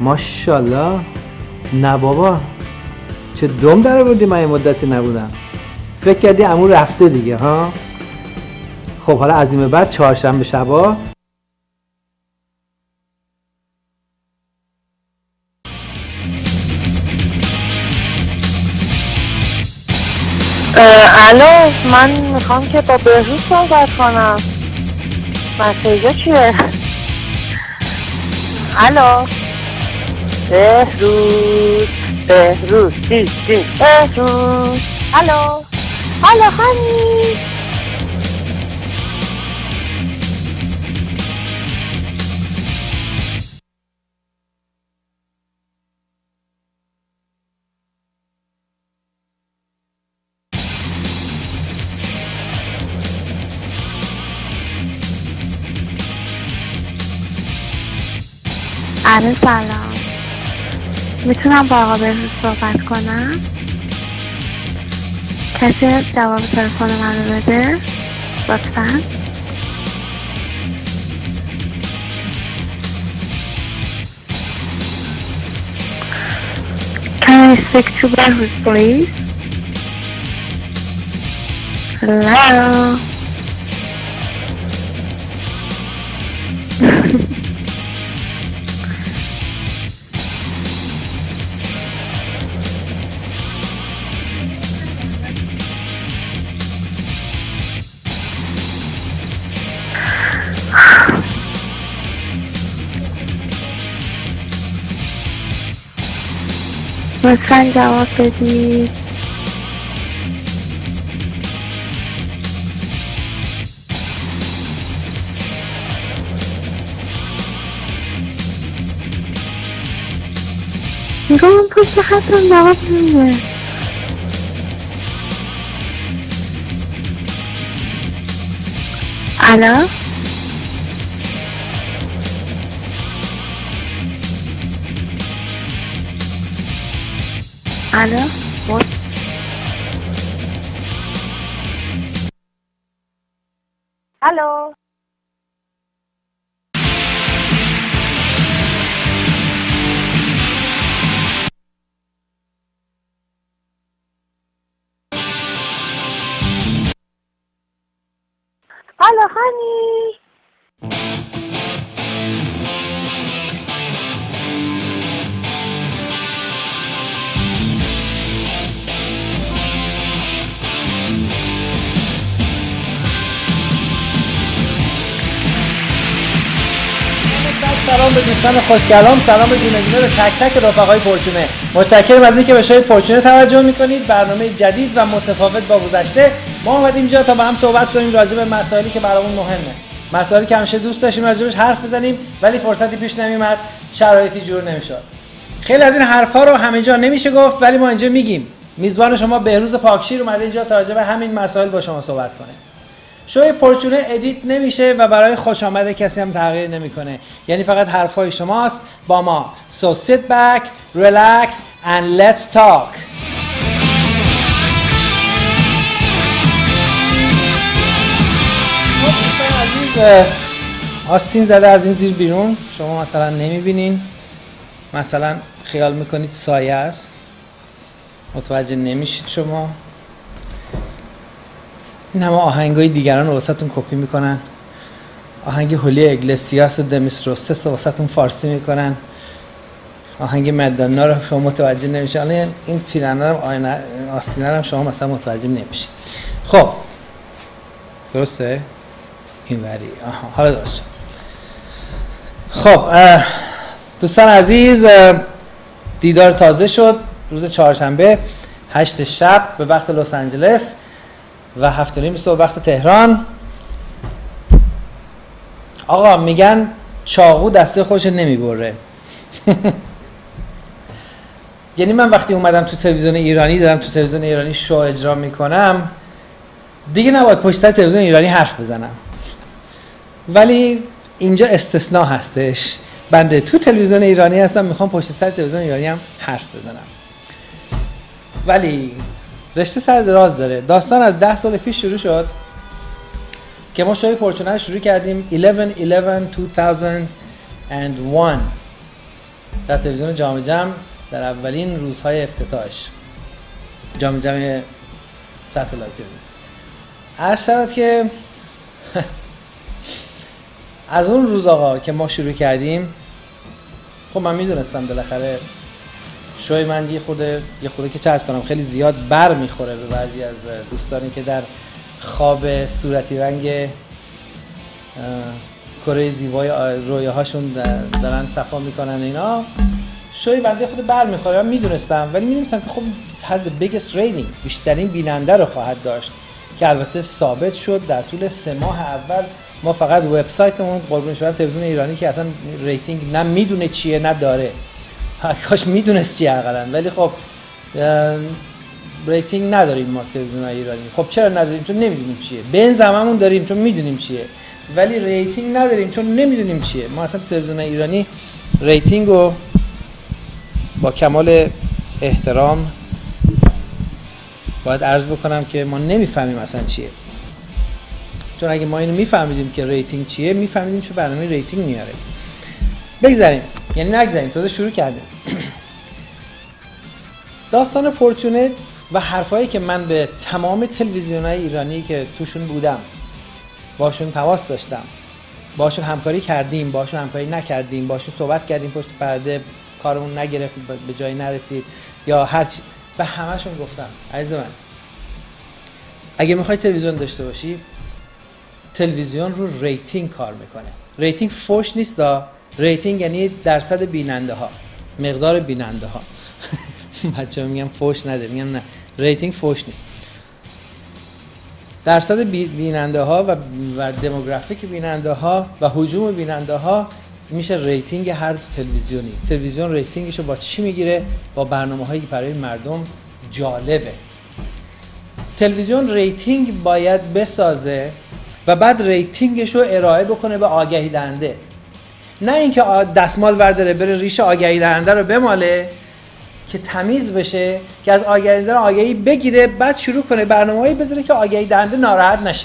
ماشاءالله. نه بابا چه دم در آوردی، من این مدتی نبودم. فکر کردی عمو رفته دیگه ها؟ خب حالا از این به بعد چهارشنبه شبا الو، من میخوام که با بهروز صحبت کنم. مسیجا چیه؟ الو بهروز بهروز الو هانی. الو سلام، میتونم با آقا بهروز صحبت کنم؟ کسی هست جواب تلفن منو بده لطفاً؟ Can I speak to Behruz please? Hello. لطفاً جواب بدید. نگاه من پشت خطم جواب نمیده. الو الو الو الو هانی. سلام به دوستان خوشگلام، سلام دونه دونه به تک تک رفقای فورچونه. متشکرم از اینکه به شاید فورچونه توجه میکنید. برنامه جدید و متفاوت با گذشته. ما اومدیم اینجا تا با هم صحبت کنیم راجع به مسائلی که برامون مهمه. مسائلی که همیشه دوست داشتیم راجعش حرف بزنیم ولی فرصتی پیش نمیومد، شرایطی جور نمیشد. خیلی از این حرفا رو همه جا نمیشه گفت ولی ما اینجا میگیم. میزبان شما بهروز پاکشیر اومده اینجا تا راجع به همین مسائل با شما صحبت کنه. شوی فورچونه ادیت نمیشه و برای خوش آمد کسی هم تغییر نمیکنه. یعنی فقط حرفای شماست با ما. So sit back, relax and let's talk. آستین زده از این زیر بیرون. شما مثلا نمیبینین، مثلا خیال میکنید سایه است، متوجه نمیشید. شما این همه آهنگای دیگران رو واسهتون کپی میکنن. آهنگ هولی اگلسیاس و دمیستروسس رو واسهتون فارسی میکنن. آهنگ مدانا رو شما متوجه نمیشید. الان این پیرنه رو آستینه رو شما مثلا متوجه نمیشید. خب درسته؟ این وری حالا درست. خب دوستان عزیز، دیدار تازه شد روز چهارشنبه 8 شب به وقت لس آنجلس و 7:30 صبح وقت تهران. آقا میگن چاقو دسته خودش نمیبره. یعنی من وقتی اومدم تو تلویزیون ایرانی، دارم تو تلویزیون ایرانی شو اجرا میکنم، دیگه نباید پشت سر تلویزیون ایرانی حرف بزنم. ولی اینجا استثناء هستش. بنده تو تلویزیون ایرانی هستم، میخوام پشت سر تلویزیون ایرانی هم حرف بزنم. ولی رشته سر دراز داره. داستان از 10 سال پیش شروع شد که ما شوی فورچونه شروع کردیم 11/11/2001 در تلویزیون جام جم در اولین روزهای افتتاحش، جام جم ستلایتی بود. عرض شود که از اون روز آقا که ما شروع کردیم، خب من میدونستم بالاخره شوی من یه خورده که چه عرض کنم خیلی زیاد بر میخوره به بعضی از دوستانی که در خواب صورتی رنگ کره زیبای رویاهاشون دارن صفا میکنن اینا. شوی بنده خود بر میخوره، من میدونستم، ولی میدونستم که خب has the biggest rating، بیشترین بیننده رو خواهد داشت که البته ثابت شد. در طول 3 ماه اول ما فقط وبسایتمون قربونش برم تلویزیون ایرانی که اصلا ریتینگ نه میدونه چیه نه داره، کاش میدونست چیه حداقل، ولی خب ریتینگ نداریم ما تلویزیون ایرانی. خب چرا نداریم؟ چون نمیدونیم چیه. بنز هممون داریم چون میدونیم چیه، ولی ریتینگ نداریم چون نمیدونیم چیه. ما اصلا تلویزیون ایرانی ریتینگ رو با کمال احترام باید عرض بکنم که ما نمیفهمیم اصلا چیه. چون اگه ما اینو میفهمیدیم که ریتینگ چیه، میفهمیدیم چه برنامه ریتینگ میاره. بگذاریم، یعنی نگذاریم، تازه شروع کردیم. داستان فورچونه و حرفایی که من به تمام تلویزیون‌های ایرانی که توشون بودم باشون تماس داشتم، باشون همکاری کردیم، باشون همکاری نکردیم، باشون صحبت کردیم پشت پرده، کارمون نگرفت، به جایی نرسید یا هر چی، به همه‌شون گفتم عزیز من اگه میخوای تلویزیون داشته باشی، تلویزیون رو ریتینگ کار میکنه. ریتینگ فوش نیست، ریتینگ یعنی درصد بیننده ها، مقدار بیننده ها. بچه‌ها میگن فوش نده، میگم نه، ریتینگ فوش نیست. درصد بیننده ها و دموگرافیک بیننده ها و حجوم بیننده ها میشه ریتینگ هر تلویزیونی. تلویزیون ریتینگشو با چی میگیره؟ با برنامه‌هایی که برای مردم جالبه. تلویزیون ریتینگ باید بسازه و بعد ریتینگشو ارائه بکنه به آگهی دهنده، نه اینکه دستمال ورداره بره ریش آگهی دهنده رو بماله که تمیز بشه، که از آگهی دهنده آگهی بگیره، بعد شروع کنه برنامه‌ای بذاره که آگهی دهنده ناراحت نشه.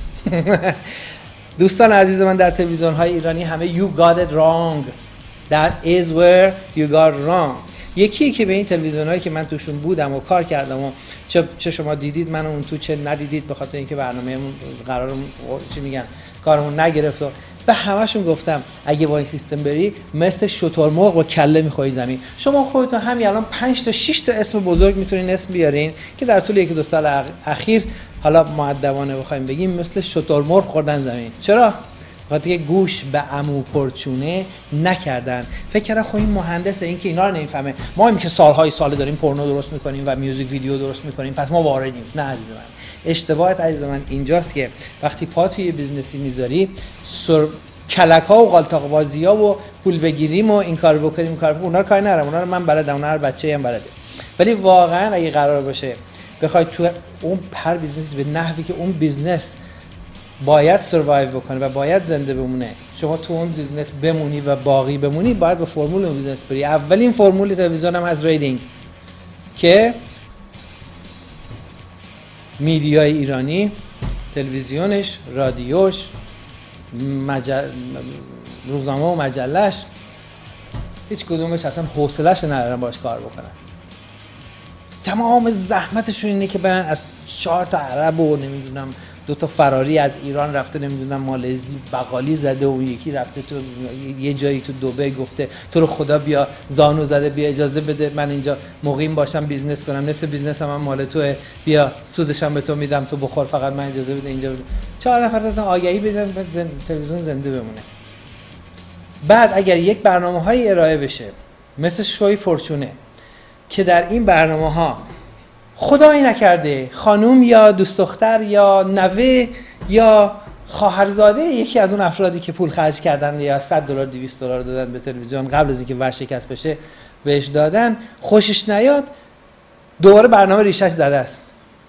دوستان عزیز من در تلویزیون‌های ایرانی همه you got it wrong. That is where you got wrong. یکی که به این تلویزیون‌هایی که من توشون بودم و کار کردم و چه شما دیدید من اون تو، چه ندیدید، به خاطر اینکه برنامه‌مون قرارمون چی میگن کارمون نگرفت، و به همه‌شون گفتم اگه با این سیستم بری مثل شترمرغ با کله می‌خوری زمین. شما خودتون همین الان 5 تا 6 تا اسم بزرگ میتونین اسم بیارین که در طول 1-2 سال اخیر حالا مؤدبانه بخوایم بگیم مثل شترمرغ خوردن زمین. چرا؟ وقتی که گوش به عمو پرچونه نکردن، فکر کردن خب این مهندسه، این که اینا رو نمیفهمه، ما هم که سالهای سال داریم پورنو درست میکنیم و میوزیک ویدیو درست میکنیم پس ما واردیم. نه عزیز من، اشتباهت عزیز من اینجاست که وقتی پا توی بیزنسی میذاری، کلک‌ها و غالطاق‌بازی‌ها و پول بگیریم و این کار بکنیم، اونا رو کاری ندارم، اونا رو من بلدم، اونا رو بچه‌ام بلده. ولی واقعا اگه قرار باشه بخوای تو اون هر بیزنسی به نحوی که اون بیزنس باید سروایو بکنه و باید زنده بمونه، شما تو اون بیزنس بمونی و باقی بمونی، باید به فرمول اون بیزنس بری. اولین فرمول تلویزیون هم از ریتینگ که میدیای ایرانی، تلویزیونش، رادیوش، روزنامه و مجلهش، هیچ کدومش اصلا حوصله‌اش ندارن باش کار بکنن. تمام زحمتشون اینه که برن از 4 تا عرب و نمیدونم 2 تا فراری از ایران رفته، نمیدونم مالزی بقالی زده و یکی رفته تو یه جایی تو دبی گفته تو رو خدا بیا زانو زده، بیا اجازه بده من اینجا مقیم باشم بیزنس کنم، نصف بیزنس هم مال توئه، بیا سودش هم به تو میدم تو بخور، فقط من اجازه بده اینجا بده. 4 نفر دادن آگهی بدن تلویزیون زنده بمونه. بعد اگر یک برنامه‌های ارائه بشه مثل شوی فورچونه که در این برنامه‌ها خدایی نکرده خانوم یا دوست دختر یا نوه یا خواهرزاده یکی از اون افرادی که پول خرج کردن یا $100 $200 دادن به تلویزیون قبل از اینکه ورشکست بشه بهش دادن، خوشش نیاد، دوباره برنامه ریشش زده است.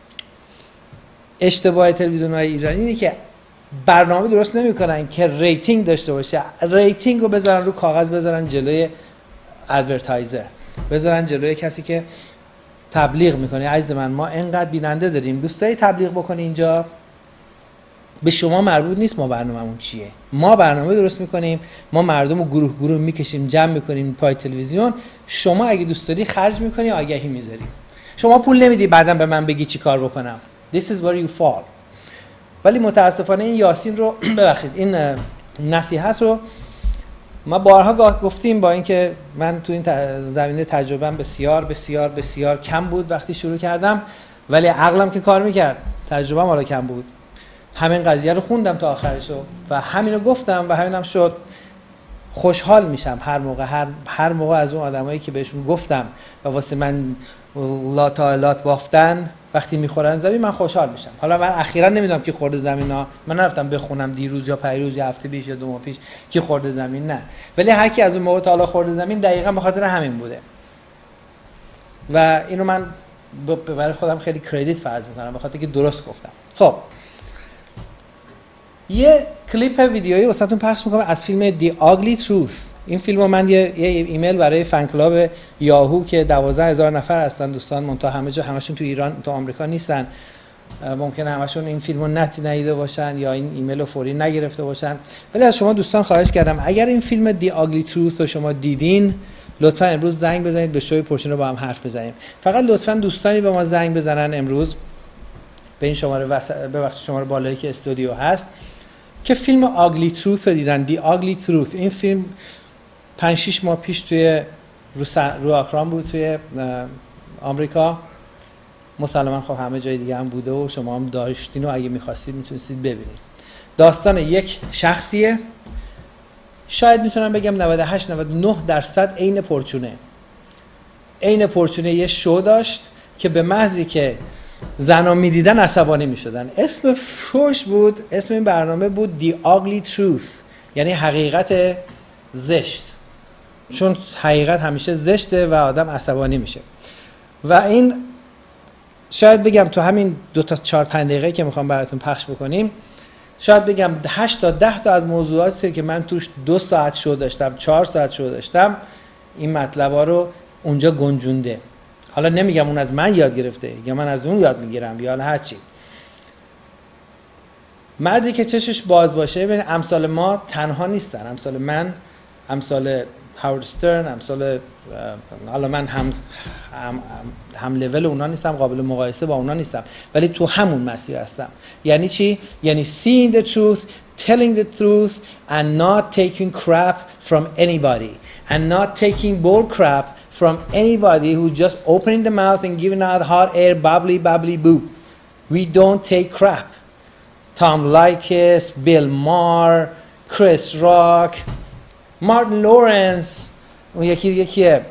اشتباه تلویزیون‌های ایرانی اینه که برنامه درست نمی‌کنن که ریتینگ داشته باشه. ریتینگ رو بذارن رو کاغذ، بذارن جلوی ادورتایزر، بذارن جلوی کسی که تبلیغ میکنه. عزیز من، ما اینقدر بیننده داریم، دوست داری تبلیغ بکنی اینجا؟ به شما مربوط نیست ما برنامه‌مون چیه. ما برنامه درست میکنیم، ما مردم رو گروه گروه میکشیم، جمع میکنیم پای تلویزیون. شما اگه دوست داری خرج میکنی، آگهی میذاری. شما پول نمیدی بعداً به من بگی چی کار بکنم. This is where you fall. ولی متاسفانه این یاسین رو ببخشید، این نصیحت رو ما بارها گفتیم، با اینکه من تو این زمینه تجربه‌ام بسیار بسیار بسیار کم بود وقتی شروع کردم، ولی عقلم که کار میکرد، تجربه‌ام حالا کم بود. همین قضیه رو خوندم تا آخرشو و همین رو گفتم و همینم شد. خوشحال میشم هر موقع از اون آدمایی که بهشون گفتم و واسه من لات بافتن وقتی میخورن زمین، من خوشحال میشم. حالا من اخیراً نمیدونم کی خورده زمینا، من نرفتم بخونم دیروز یا پیروز یا هفته پیش یا 2 ماه پیش کی خورده زمین، نه، ولی هر کی از اون موقع تا حالا خورده زمین دقیقاً به خاطر همین بوده و اینو من برای خودم خیلی کردیت فرض میکنم به خاطر که درست گفتم. خب یه کلیپ ویدیویی واسهتون پخش میکنم از فیلم The Ugly Truth. این فیلمو من یه ایمیل برای فن کلاب یاهو که 12,000 نفر هستن دوستان، منتها همشون تو ایران تو آمریکا نیستن، ممکنه همشون این فیلمو ندیده باشن یا این ایمیلو فوری نگرفته باشن، ولی از شما دوستان خواهش کردم اگر این فیلم The Ugly Truth رو شما دیدین، لطفا امروز زنگ بزنید به شوی پورچین رو با هم حرف بزنیم. فقط لطفا دوستانی به ما زنگ بزنن امروز به این شماره ببخشید شماره بالایی که استودیو هست که فیلم Ugly Truth رو دیدن. The Ugly Truth این فیلم 5-6 ماه پیش توی رو اکران بود توی آمریکا. مسلما خب همه جای دیگه هم بوده و شما هم داشتین و اگه می‌خواستید میتونستید ببینید. داستان یک شخصیه، شاید میتونم بگم 98-99% عین پورچونه یه شو داشت که به محضی که زنا میدیدن عصبانی میشدن. اسم فوش بود، اسم این برنامه بود The Ugly Truth، یعنی حقیقت زشت، چون حقیقت همیشه زشته و آدم عصبانی میشه. و این شاید بگم تو همین 2 تا 4-5 دقیقه که میخوام براتون پخش بکنیم، شاید بگم 8 تا 10 تا از موضوعاتی که من توش 2 ساعت شو داشتم 4 ساعت شو داشتم این مطلبا رو اونجا گنجونده. حالا نمیگم اون از من یاد گرفته یا من از اون یاد میگیرم یا هر چی. مردی که چشش باز باشه، ببین امثال ما تنها نیستن، امثال من، امثال هاورد استرن، امثال حالا من هم لول اونا نیستم، قابل مقایسه با اونا نیستم، ولی تو همون مسیر هستم. یعنی چی؟ یعنی seeing the truth, telling the truth and not taking crap from anybody and not taking bull crap from anybody who just opening the mouth and giving out hot air bubbly boo. We don't take crap. Tom Leykis, Bill Maher, Chris Rock, Martin Lawrence، اون یکیه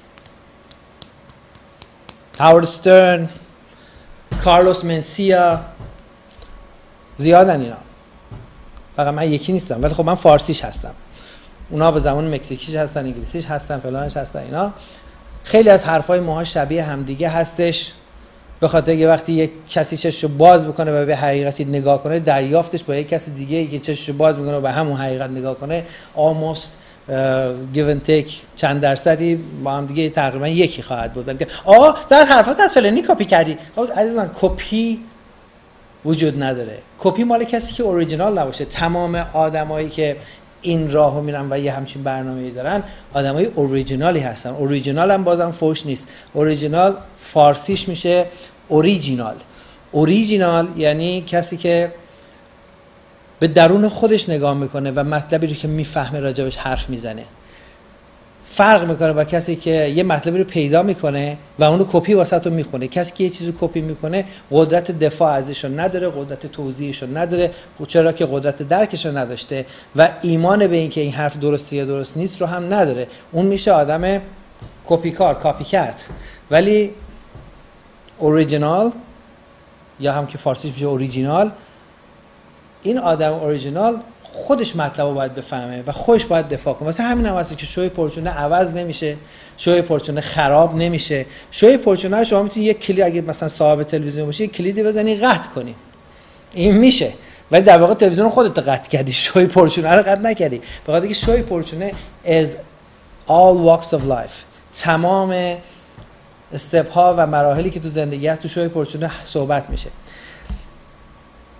هاورد استرن، کارلوس منسیا، زیادن اینا. فقط من یکی نیستم، ولی خب من فارسیش هستم، اونا به زبان مکزیکیش هستن، انگلیسیش هستن، فلانش هستن. اینا خیلی از حرفای ماها شبیه همدیگه هستش، به خاطر که وقتی یک کسی چششو باز بکنه و به حقیقتی نگاه کنه، دریافتش با یک کسی دیگه که چششو باز میکنه و به همون حقیقت نگاه کنه almost give and take چند درصدی با هم دیگه تقریبا یکی خواهد بود. بلکه در حرفات از فلانی کپی کردی. خب عزیزان کپی وجود نداره. کپی مال کسی که اوریجینال نباشه. تمام آدمایی که این راهو میرن و یه همچین برنامه‌ای دارن آدمای اوریجینالی هستن. اوریجینال هم بازم فوش نیست. اوریجینال فارسیش میشه اوریجینال. اوریجینال یعنی کسی که به درون خودش نگاه میکنه و مطلبی رو که میفهمه راجبش حرف میزنه. فرق میکنه با کسی که یه مطلبی رو پیدا میکنه و اون رو کپی واسه رو میخونه. کسی که یه چیزی رو کپی میکنه قدرت دفاع ازش رو نداره، قدرت توضیحش رو نداره، چرا که قدرت درکش رو نداشته و ایمان به این که این حرف درسته یا درست نیست رو هم نداره. اون میشه آدم کپیکار، کاپیکت. ولی اوریجینال یا هم که فارسیش میشه اوریجینال، این آدم اوریجینال خودش مطلب رو باید بفهمه و خودش باید دفاع کنه. واسه همین هم هست که شوی پورچونه عوض نمیشه، شوی پورچونه خراب نمیشه. شوی پورچونه شما میتونید یک کلید، اگه مثلا صاحب تلویزیون باشی، یک کلیدی بزنی قطع کنی، این میشه، ولی در واقع تلویزیون خودت قطع کردی، شوی پورچونه رو قطع نکردی. به خاطر که شوی پورچونه is all walks of life، تمام استپ ها و مراحلی که تو زندگی هست تو شوی پورچونه صحبت میشه.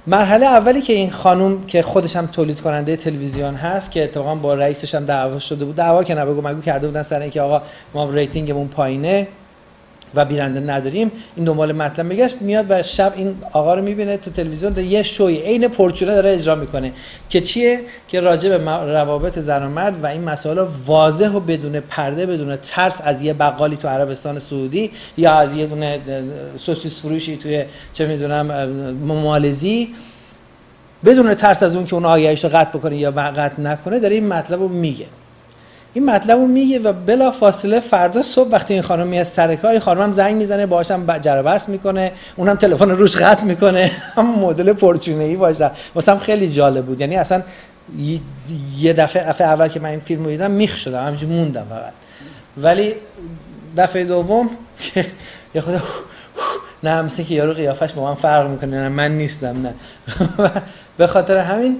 مرحله اولی که این خانم که خودش هم تولید کننده تلویزیون هست که اتفاقا با رئیسش هم دعوا شده بود، دعوا که نبگو مگو کرده بودن سر اینکه آقا ما ریتینگمون پایینه و بیننده نداریم، این دنبال مطلب میگشت، میاد و شب این آقا رو میبینه تو تلویزیون داره یه شوی عین پرچونه داره اجرا میکنه که چیه که راجع به روابط زن و مرد و این مسائل واضح و بدون پرده بدون ترس از یه بقالی تو عربستان سعودی یا از یه دونه سوسیس فروشی توی چه میدونم مالزی بدون ترس از اون که اون آگهیش رو قطع بکنه یا قطع نکنه داره این مطلب رو میگه. این مطلب رو میگه و بلا فاصله فردا صبح وقتی این خانم میاد سر کار، این خانم هم زنگ میزنه، باهاش هم جر و بحث میکنه، اونم تلفن روش قطع میکنه، هم مدل پرچونه ای باشه. واسم خیلی جالب بود، یعنی اصلا یه دفعه اول که من این فیلم رو دیدم میخ شدم، همینجوری موندم فقط. ولی دفعه دوم که یه خدا نه مثل که یارو قیافش با من فرق میکنه، نه من نیستم، نه به خاطر همین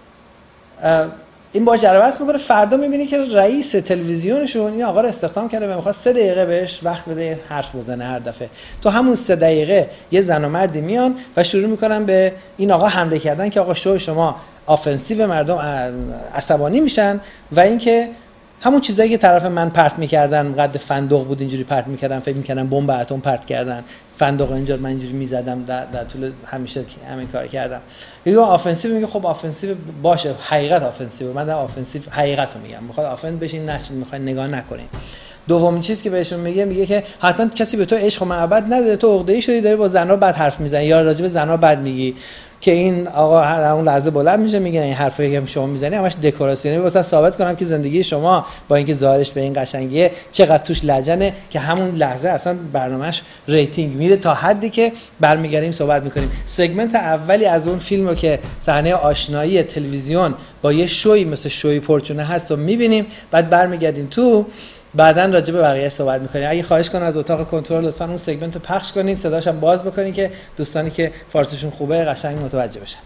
این با جر و بحث میکنه. فردا میبینی که رئیس تلویزیونشون این آقا رو استخدام کرده و میخواد 3 دقیقه بهش وقت بده حرف بزنه هر دفعه. تو همون 3 دقیقه یه زن و مردی میان و شروع میکنن به این آقا حمله کردن که آقا شما آفنسیو، مردم عصبانی میشن و اینکه همون چیزایی که طرف من پرت میکردن، قد فندق بود اینجوری پرت میکردن، فکر میکردن بمب اتم پرت کردن، فندق اینجا من اینجوری میزدم در طول همیشه همین کار کردم. میگه آفنسیو، میگه خب آفنسیو باشه، حقیقت آفنسیو، من در آفنسیو حقیقتو میگم، میخواد آفند بشین نشین، میخواد نگاه نکنین. دومین چیز که بهشون میگه که حتما کسی به تو عشق و محبت نداره، تو عقده‌ای شدی داری با زنا بد حرف میزنی یا راجع به زنا بد میگی، که این آقا اون لحظه بلند میشه میگه این حرفایی که شما میزنی همش دکوراسیونه، واسه ثابت کنم که زندگی شما با اینکه ظاهرش به این قشنگیه چقدر توش لجنه، که همون لحظه اصلا برنامهش ریتینگ میره تا حدی که برمیگردیم صحبت میکنیم. سگمنت اولی از اون فیلمو که صحنه آشنایی تلویزیون با یه شوی مثل شوی پرچونه هست و میبینیم، بعد برمیگردیم تو بعدن راجع به بقیه صحبت می‌کنیم. اگه خواهش کنم از اتاق کنترل لطفاً اون سگمنت رو پخش کنین، صداش هم باز بکنین که دوستانی که فارسیشون خوبه قشنگ متوجه بشن.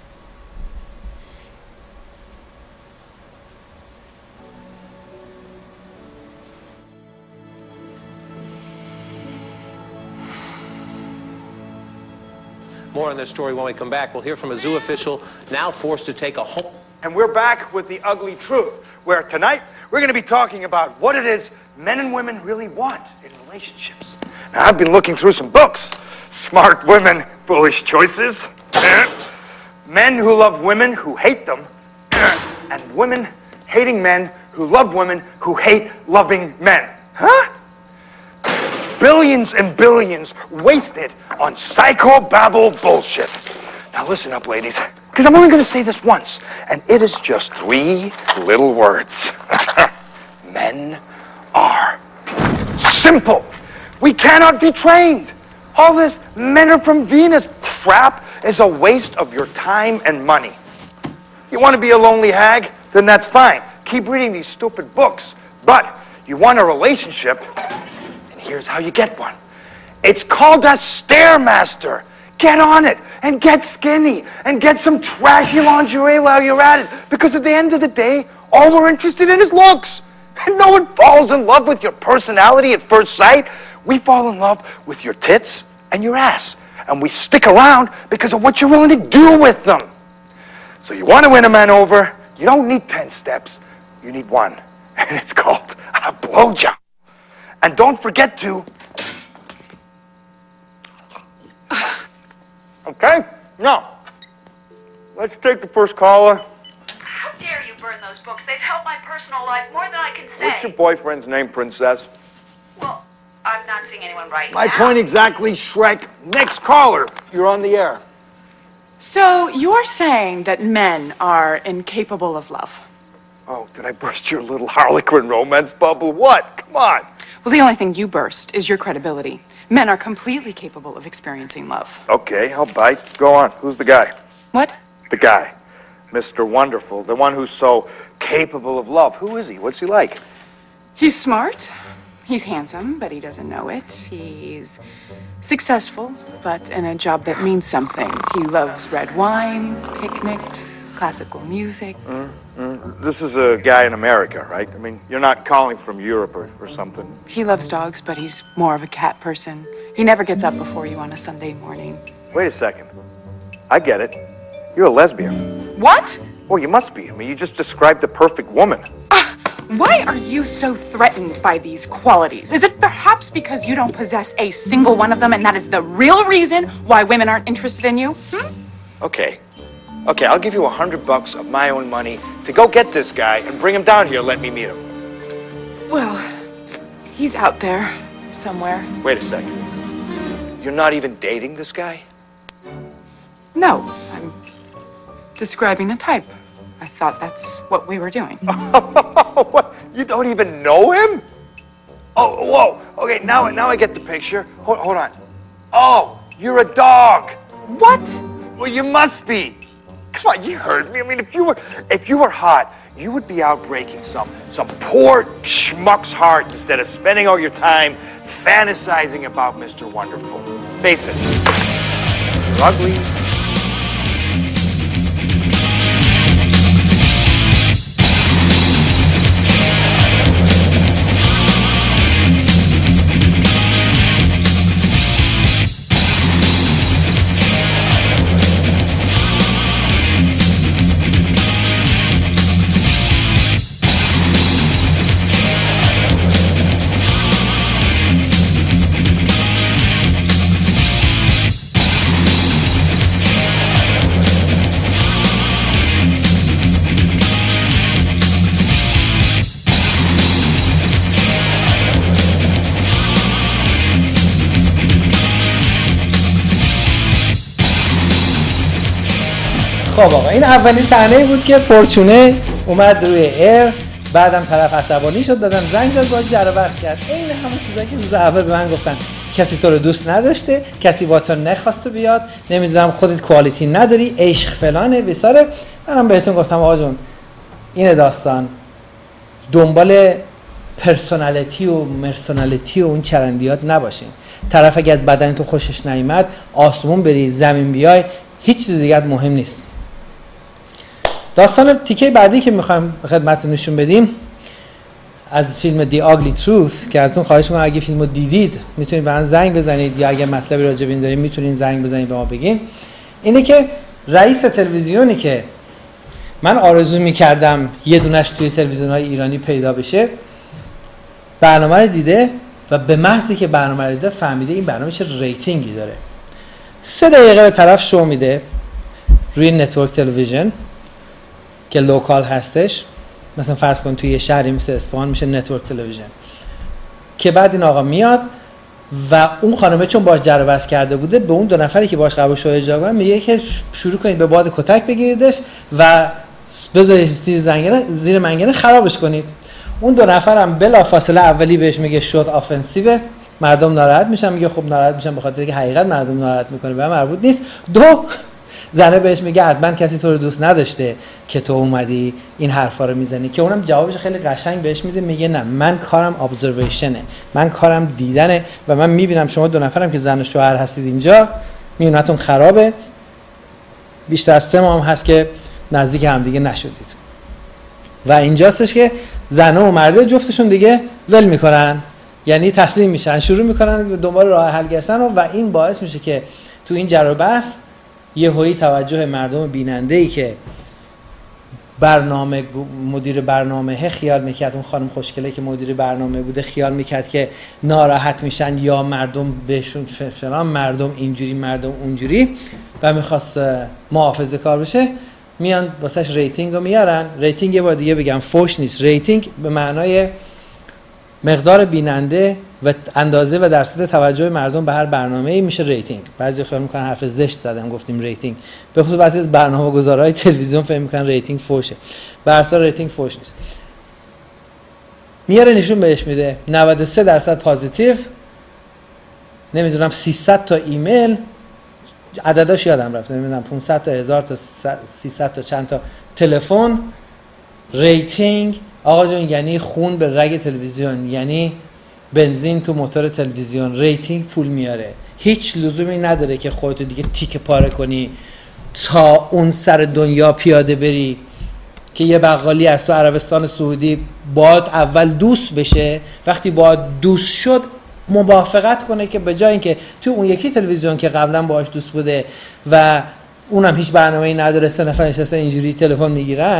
More on this story when we come back. We'll hear from a zoo official now forced to take a home. And we're back with the ugly truth, where tonight we're going to be talking about what it is men and women really want in relationships. Now, I've been looking through some books. Smart Women, Foolish Choices. Men who love women who hate them. And women hating men who love women who hate loving men. Huh? Billions and billions wasted on psychobabble bullshit. Now listen up, ladies, because I'm only going to say this once, and it is just 3 little words. Men are simple. We cannot be trained. All this men are from Venus crap is a waste of your time and money. You want to be a lonely hag? Then that's fine. Keep reading these stupid books. But you want a relationship, and here's how you get one. It's called a Stairmaster. Get on it and get skinny and get some trashy lingerie while you're at it. Because at the end of the day, all we're interested in is looks. And no one falls in love with your personality at first sight. We fall in love with your tits and your ass. And we stick around because of what you're willing to do with them. So you want to win a man over, you don't need 10 steps. You need one. And it's called a blowjob. And don't forget to... Okay? Now, let's take the first caller. How dare you burn those books? They've helped my personal life more than I can say. What's your boyfriend's name, Princess? Well, I'm not seeing anyone right My now. point exactly, Shrek. Next caller. You're on the air. So you're saying that men are incapable of love? Oh, did I burst your little Harlequin romance bubble? What? Come on. Well, the only thing you burst is your credibility. Men are completely capable of experiencing love. Okay, I'll bite. Go on. Who's the guy? What? The guy. Mr. Wonderful. The one who's so capable of love. Who is he? What's he like? He's smart. He's handsome, but he doesn't know it. He's successful, but in a job that means something. He loves red wine, picnics, classical music. This is a guy in America, right? I mean, you're not calling from Europe or something. He loves dogs, but he's more of a cat person. He never gets up before you on a Sunday morning. Wait a second. I get it. You're a lesbian. What? Well, you must be. I mean, you just described the perfect woman. Why are you so threatened by these qualities? Is it perhaps because you don't possess a single one of them and that is the real reason why women aren't interested in you? Okay, I'll give you $100 of my own money to go get this guy and bring him down here and let me meet him. Well, he's out there somewhere. Wait a second. You're not even dating this guy? No, I'm describing a type. I thought that's what we were doing. What? You don't even know him? Oh, whoa. Okay, now I get the picture. Hold on. Oh, you're a dog. What? Well, you must be. Come on, you heard me. I mean, if you were hot, you would be out breaking some poor schmuck's heart instead of spending all your time fantasizing about Mr. Wonderful. Face it. You're ugly. خب آقا این اولین صحنه بود که فورچونه اومد روی ایر، بعدم طرف عصبانی شد، دادم زنگ زد باهاش جر و بحث کرد. این همون چیزایی که روز اول به من گفتن کسی تو رو دوست نداشته، کسی با تو نخواسته بیاد، نمیدونم خودت کوالیتی نداری، عشق فلانه بساره. منم بهتون گفتم آقا جون این داستان دنبال پرسونالیتی و مرسونالیتی و اون چرندیات نباشین. طرف اگه از بدن تو خوشش نیامد آسمون بری زمین بیای هیچ چیز دیگه مهم نیست. داستان تیکه بعدی که میخوایم خدمتتون نشون بدیم از فیلم دی آگلی تروث که ازتون خواهش می‌کنم اگه فیلمو دیدید میتونید به من زنگ بزنید یا اگه مطلبی راجع به این دارین میتونید زنگ بزنید به ما بگین. اینه که رئیس تلویزیونی که من آرزو می‌کردم یه دونش توی تلویزیون‌های ایرانی پیدا بشه برنامه رو دیده و به محضی که برنامه رو دیده فهمیده این برنامه چه ریتینگی داره. 3 دقیقه به طرف شو میده روی نتورک تلویزیون که لوکال هستش، مثلا فرض کن توی یه شهری مثل اصفهان میشه نتورک تلویزیون، که بعد این آقا میاد و اون خانمه چون باش جر و بحث کرده بوده به اون 2 نفری که باش قبول شو اجرا کنن میگه که شروع کنید به باد کتک بگیریدش و بذارید زیر منگنه خرابش کنید. اون 2 نفر هم بلافاصله اولی بهش میگه شد آفنسیو، مردم ناراحت میشن، میگه خب ناراحت میشن به خاطر اینکه حقیقت مردم ناراحت میکنه به مربوط نیست. 2 زنه بهش میگه حتما کسی تو رو دوست نداشته که تو اومدی این حرفا رو میزنی، که اونم جوابش خیلی قشنگ بهش میده، میگه نه من کارم ابزرویشنه، من کارم دیدنه و من میبینم شما 2 نفرم که زن و شوهر هستید اینجا میونتون خرابه، بیشتر از 3 ماه هم هست که نزدیک همدیگه نشدید. و اینجاستش که زن و مرد جفتشون دیگه ول میکنن، یعنی تسلیم میشن، شروع میکنن به دنبال راه حل گشتن و این باعث میشه که تو این جر و بحث یهویی توجه مردم بیننده‌ای که برنامه مدیر برنامه خیال میکرد، اون خانم خوشگله که مدیر برنامه بوده خیال میکرد که ناراحت میشن یا مردم بهشون فلان، مردم اینجوری مردم اونجوری و میخواست محافظه کار بشه، میان واسش ریتینگ رو میارن. ریتینگ یه بار دیگه بگم فوش نیست، ریتینگ به معنای مقدار بیننده و اندازه و درصد توجه مردم به هر برنامه‌ای میشه ریتینگ. بعضی خیال میکنن حرف زشت زدم گفتیم ریتینگ، به خصوص بعضی از برنامه‌گذارهای تلویزیون فکر میکنن ریتینگ فوشه، به هر حال ریتینگ فوش نیست. میاره نشون بهش میده 93% پوزیتیو، نمیدونم 300 تا ایمیل، عدداش یادم رفته، نمیدونم 500 تا 1000 تا 300 تا چند تا تلفن. ریتینگ آقا جون یعنی خون به رگ تلویزیون، یعنی بنزین تو موتور تلویزیون. ریتینگ پول میاره، هیچ لزومی نداره که خودتو دیگه تیکه پاره کنی تا اون سر دنیا پیاده بری که یه بقالی از تو عربستان سعودی باید اول دوست بشه، وقتی باید دوست شد موافقت کنه که به جای اینکه تو اون یکی تلویزیون که قبلا باهاش دوست بوده و اونم هیچ برنامه‌ای نداره، 3 نفر نشستن اینجوری تلفن میگیرن،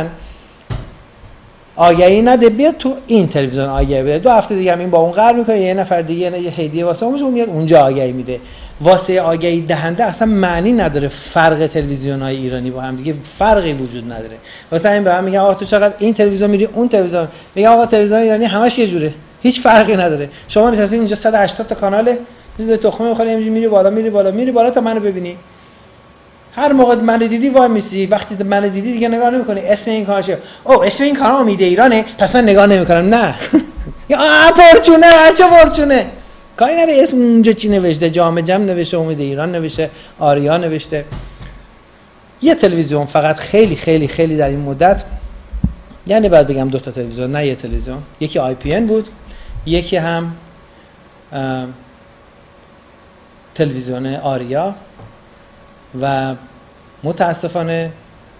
آگهی نده بیاد تو این تلویزیون آگهی بده. 2 هفته دیگه هم این با اون قرار میکنه، یه نفر دیگه یه هدیه واسه اون میاد اونجا آگهی میده. واسه آگهی دهنده اصلا معنی نداره فرق تلویزیون‌های ایرانی با هم دیگه فرقی وجود نداره. واسه همین به هم میگن آقا تو چقدر این تلویزیون میری اون تلویزیون، میگم آقا تلویزیون ایرانی همش یه جوره، هیچ فرقی نداره. شما نشستی اینجا 180 تا کاناله، میذاری تخمه میخوری همینجوری میری بالا تا منو ببینی. هر موقع من دیدی وای میسی، وقتی من دیدی دیگه نگاه نمی‌کنی اسم این کانال چیه، او اسم این کانال امید ایرانه پس من نگاه نمی‌کنم. نه یا پرچونه چه پرچونه کاری نداره اسم اونجا چی نوشته، جام نوشته، امید ایران نوشته، آریا نوشته. یه تلویزیون فقط خیلی خیلی خیلی در این مدت، یعنی باید بگم 2 تا تلویزیون نه یه تلویزیون، یکی آی پی ان بود، یکی هم تلویزیون آریا و متاسفانه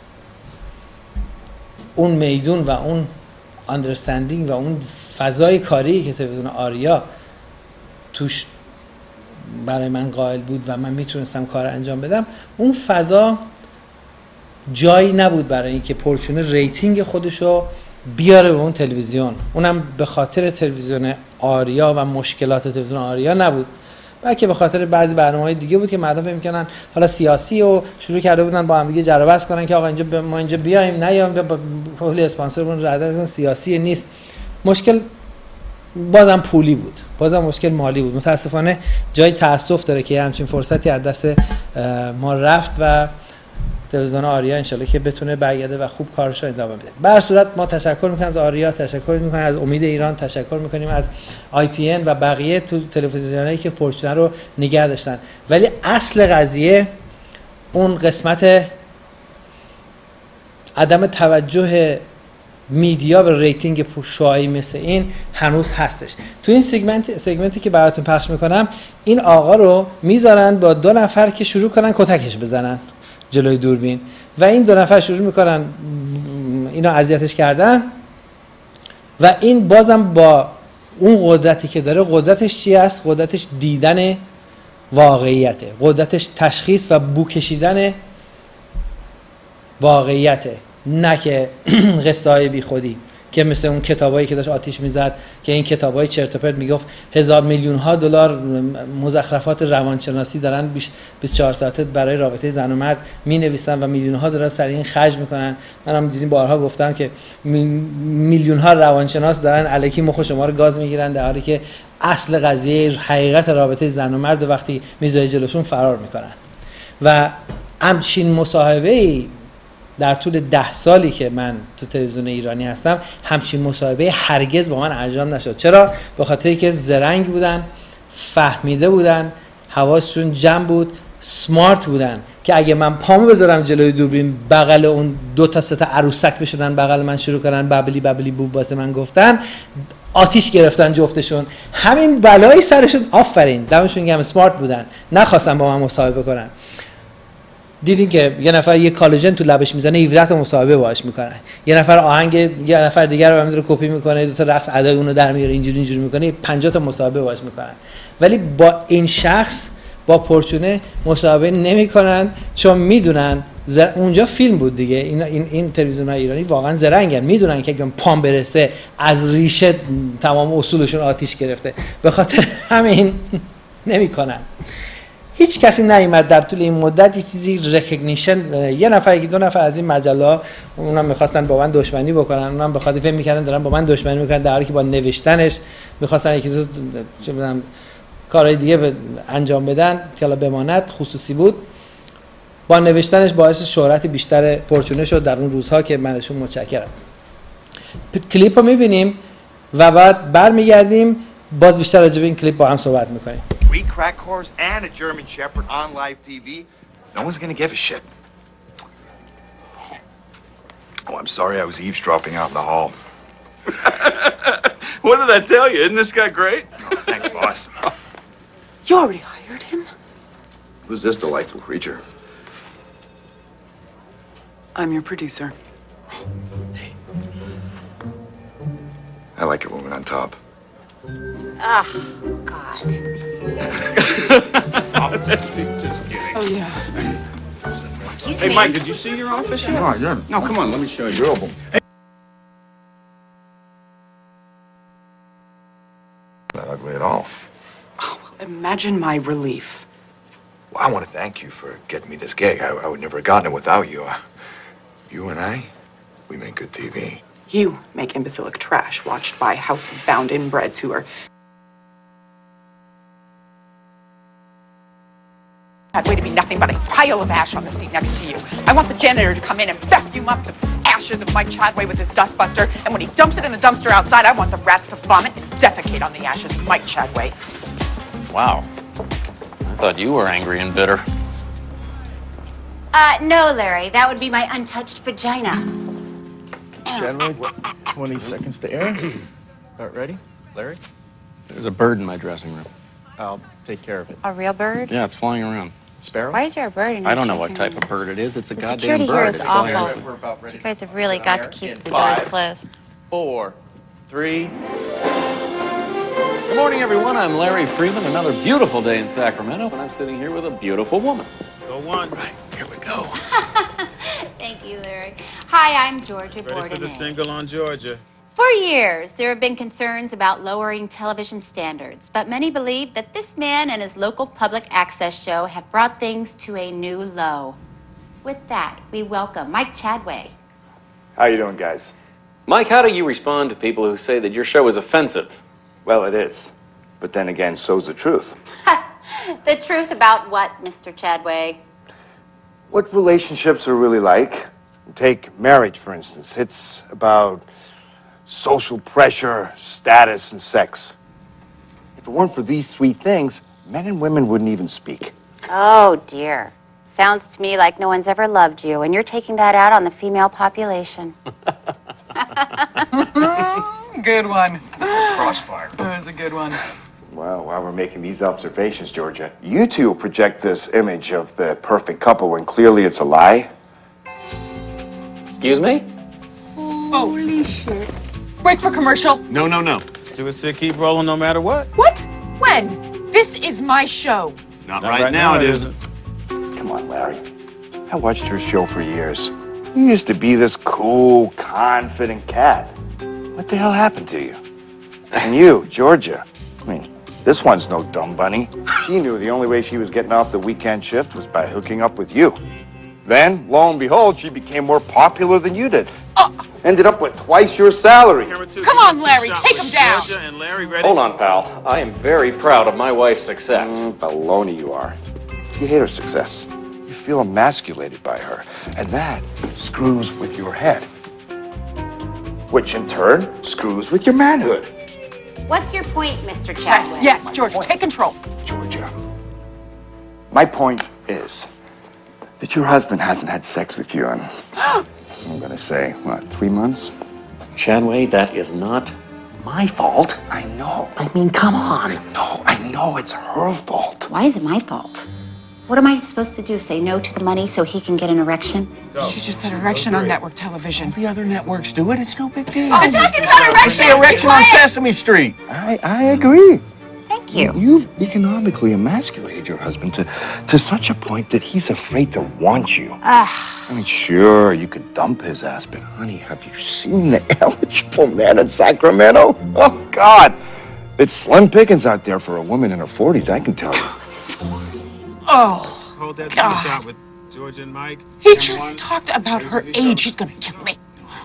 اون میدون و اون اندرستندینگ و اون فضای کاری که تلویزیون آریا توش برای من قائل بود و من میتونستم کار انجام بدم، اون فضا جایی نبود برای اینکه پرچونه ریتینگ خودشو بیاره به اون تلویزیون. اونم به خاطر تلویزیون آریا و مشکلات تلویزیون آریا نبود، بلکه به خاطر بعضی برنامه‌های دیگه بود که مردم فکر می‌کردن حالا سیاسی و شروع کرده بودن با هم دیگه جر و بحث کنن که آقا اینجا ما اینجا بیایم نیایم، با کلی اسپانسرمون رد سیاسی نیست. مشکل بازم پولی بود، بازم مشکل مالی بود. متاسفانه جای تأسف داره که همچین فرصتی از دست ما رفت و تلویزیون آریا انشالله که بتونه برگرده و خوب کارش رو ادامه بده. به هر صورت ما تشکر می‌کنیم از آریا، تشکر می‌کنیم از امید ایران، تشکر می‌کنیم از آی پی ان و بقیه تو تلویزیونایی که پرچونه رو نگه داشتن. ولی اصل قضیه اون قسمت عدم توجه میدیا به ریتینگ شوهایی مثل این هنوز هستش. تو این سگمنتی که براتون پخش می‌کنم این آقا رو میذارن با 2 نفر که شروع کنن کتکش بزنن جلوی دوربین و این 2 نفر شروع میکنن اینا اذیتش کردن و این بازم با اون قدرتی که داره، قدرتش چی است؟ قدرتش دیدن واقعیته، قدرتش تشخیص و بو کشیدن واقعیته، نه که قصه های بی خودی که مثل اون کتابایی که داشت آتیش میزد که این کتابای چرت و پرت میگفت هزار میلیون ها دلار مزخرفات روانشناسی دارن 24 ساعته برای رابطه زن و مرد مینویسن و میلیون ها دلار سر این خرج میکنن. منم دیدیم بارها گفتم که میلیون ها روانشناس دارن الکی مخ شما رو گاز میگیرن در حالی که اصل قضیه حقیقت رابطه زن و مرد وقتی میذاری جلوشون فرار میکنن. و همچین مصاحبه‌ای در طول 10 سالی که من تو تلویزیون ایرانی هستم همچین مصاحبه هرگز با من انجام نشد. چرا؟ به خاطری که زرنگ بودن، فهمیده بودن، حواسشون جمع بود، سمارت بودن که اگه من پامو بذارم جلوی دوربین بغل اون 2 تا 3 تا عروسک بشدن بغل من شروع کنن ببلی ببلی بوب واسه من گفتن، آتیش گرفتن جفتشون، همین بلایی سرشون. آفرین، دمشون گرم، سمارت بودن، نخواستن با من مصاحبه کنن. دیدین که یه نفر یه کالوجن تو لبش میزنه 17 تا مصاحبه باهاش میکنه، یه نفر آهنگ یه نفر دیگر رو میذاره کپی میکنه، 2 تا رقص ادای اونو در میاره اینجوری میکنه، 50 تا مصاحبه باهاش میکنن. ولی با این شخص با پرچونه مصاحبه نمیکنن چون میدونن اونجا فیلم بود دیگه. این تلویزیون‌های ایرانی واقعا زرنگن، میدونن که اگه پام برسه از ریشه تمام اصولشون آتیش گرفته، به خاطر همین نمیکنن. هیچ کسی نیامد در طول این مدت یه چیزی ریکگنیشن، یه نفر یکی 2 نفر از این مجله اونم می‌خواستن با من دشمنی بکنن، اونم به خاطر فکر می‌کردن دارن با من دشمنی می‌کنن در حالی که با نوشتنش می‌خواستن یکی 2 چه می‌دونم کارهای دیگه انجام بدن که حالا بماند خصوصی بود. با نوشتنش باعث شهرت بیشتر پرچونه شد در اون روزها که من ازشون متشکرم. کلیپ رو می‌بینیم و بعد برمیگردیم باز بیشتر راجع به این کلیپ با هم صحبت می‌کنیم. 3 crack whores and a German Shepherd on live TV. No one's gonna give a shit. Oh, I'm sorry I was eavesdropping out in the hall. What did I tell you? Isn't this guy great? Oh, thanks, boss. You already hired him? Who's this delightful creature? I'm your producer. Hey. I like a woman on top. Ugh, God. Just kidding. Oh, yeah. Excuse Hey, me. Mike, did you see your office yet? No, yeah. No, come on, let me show you. Not ugly at all. Imagine my relief. Well, I want to thank you for getting me this gig. I would never have gotten it without you. You and I, we make good TV. You make imbecilic trash watched by housebound inbreds who are... That way to be nothing but a pile of ash on the seat next to you. I want the janitor to come in and vacuum up the ashes of Mike Chadway with his dustbuster, and when he dumps it in the dumpster outside, I want the rats to vomit and defecate on the ashes of Mike Chadway. Wow. I thought you were angry and bitter. No, Larry. That would be my untouched vagina. Chadway, 20 seconds to air. About ready? Larry? There's a bird in my dressing room. I'll take care of it. A real bird? Yeah, it's flying around. Sparrow? Why is there a bird in your I don't know what dressing type of bird it is. It's a The goddamn security bird. here is It's flying awful. around. We're about ready. You guys have really got to keep the Five. doors closed. 4, 3. Good morning, everyone. I'm Larry Freeman. Another beautiful day in Sacramento, and I'm sitting here with a beautiful woman. Go one. Right, here we go. Thank you, Larry. Hi, I'm Georgia Ready for the Borden. single on Georgia. For years, there have been concerns about lowering television standards, but many believe that this man and his local public access show have brought things to a new low. With that, we welcome Mike Chadway. How you doing, guys? Mike, how do you respond to people who say that your show is offensive? Well, it is. But then again, so's the truth. The truth about what, Mr. Chadway? What relationships are really like? Take marriage, for instance. It's about social pressure, status, and sex. If it weren't for these sweet things, men and women wouldn't even speak. Oh, dear. Sounds to me like no one's ever loved you, and you're taking that out on the female population. Good one. Crossfire. That was a good one. Well, while we're making these observations, Georgia, you two project this image of the perfect couple when clearly it's a lie. Excuse me? Holy shit. Break for commercial. No. Still sick, keep rolling no matter what. What? When? This is my show. Not right now, it isn't. Come on, Larry. I watched your show for years. You used to be this cool, confident cat. What the hell happened to you? And you, Georgia. I mean, this one's no dumb bunny. She knew the only way she was getting off the weekend shift was by hooking up with you. Then, lo and behold, she became more popular than you did. Ended up with twice your salary. Come on, Larry, take him down. Georgia and Larry ready? Hold on, pal. I am very proud of my wife's success. Baloney you are. You hate her success. You feel emasculated by her. And that screws with your head. Which in turn screws with your manhood. What's your point, Mr. Chadway? Yes, Georgia, take control. Georgia. My point is that your husband hasn't had sex with you in, I'm gonna say, what, 3 months? Chadway, that is not my fault. I know. I mean, come on. I know it's her fault. Why is it my fault? What am I supposed to do? Say no to the money so he can get an erection? She just said erection on network television. The other networks do it. It's no big deal. I'm talking about erection. Say erection on Sesame Street. I agree. Thank you. You've economically emasculated your husband to such a point that he's afraid to want you. I mean, sure, you could dump his ass, but honey, have you seen the eligible man in Sacramento? Oh, God. It's slim pickings out there for a woman in her 40s, I can tell you. Oh, Hold that God. shot with Georgia and Mike. He And just one. talked about her age. He's gonna kill me.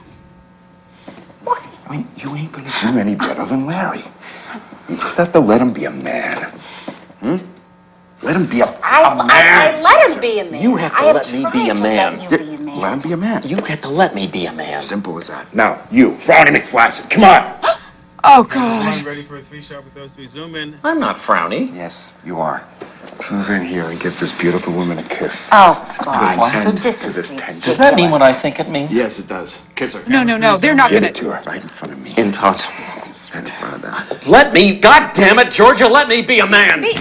I mean, you ain't gonna do any better than Larry. You just have to let him be a man. Let him be a man. I let him be a man. You have to let me be a man. Let you be a man. Let him be a man. You have to let me be a man. Simple as that. Now, you, Frowny McFlaccid, come on. Oh, God. One ready for a 3-shot with those three. Zoom in. I'm not frowny. Yes, you are. Move in here and give this beautiful woman a kiss. Oh, Flaccid? This is This ridiculous. Does that mean what I think it means? Yes, it does. Kiss her. No, they're not Give gonna. it to her right in front of me. In touch. Right in front of that. Let me, God damn it, Georgia, let me be a man. Oh!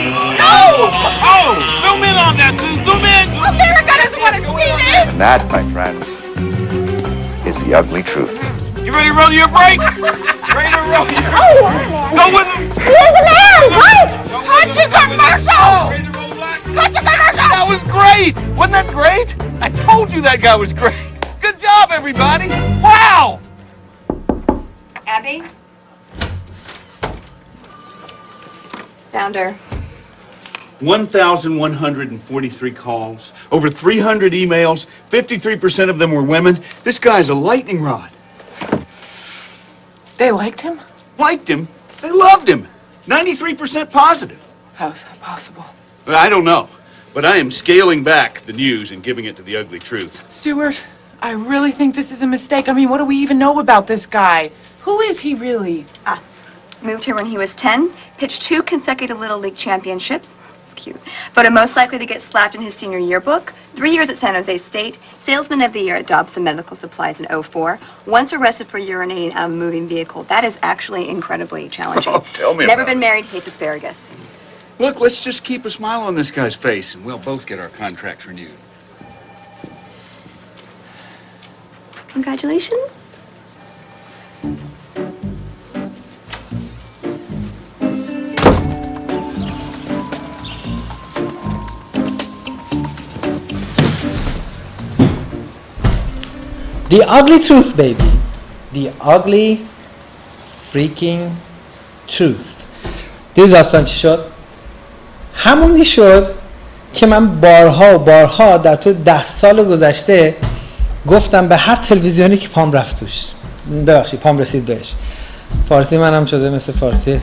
Zoom in on that, too. Zoom in. America doesn't want to see this. And that, my friends, is the ugly truth. You ready to roll your break? Ready to roll your Go with him. He's a man! What? Cut to commercial! Ready to roll black? Cut to commercial! That was great. Pete, wasn't that great? I told you that guy was great. Good job, everybody. Wow. Abby? Found her. 1,143 calls, over 300 emails, 53% of them were women. This guy's a lightning rod. They liked him? Liked him? They loved him. 93% positive. How is that possible? I don't know, but I am scaling back the news and giving it to the ugly truth. Stuart, I really think this is a mistake. I mean, what do we even know about this guy? Who is he really? Moved here when he was 10, pitched 2 consecutive Little League championships. It's cute. Voted most likely to get slapped in his senior yearbook. 3 years at San Jose State. Salesman of the year at Dobson Medical Supplies in 2004. Once arrested for urinating out of a moving vehicle. That is actually incredibly challenging. Oh, tell me Never about been it. married, hates asparagus. Look, let's just keep a smile on this guy's face and we'll both get our contracts renewed. Congratulations. The ugly truth, baby. The ugly freaking truth. دیدی داستان چی شد؟ همونی شد که من بارها و بارها در طول 10 سال گذشته گفتم به هر تلویزیونی که پام رفت توش. ببخشید پام رسید بهش. فارسی منم شده مثل فارسی.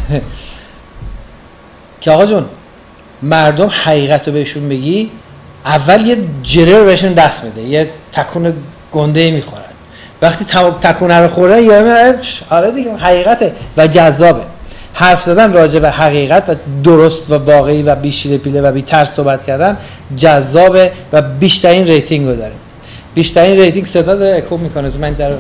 که آقا جون مردم حقیقت رو بهشون بگی اول یه جره رو بهشون دست میده، یه تکون گنده میخورن. وقتی تکونه رو خوردن یا میره آره دیگه حقیقته و جذابه. حرف زدن راجع به حقیقت و درست و واقعی و بی شیره پیله و بی ترس صحبت کردن جذابه و بیشترین ریتینگ رو داره. بیشترین ریتینگ صدا داره اکو میکنه. من در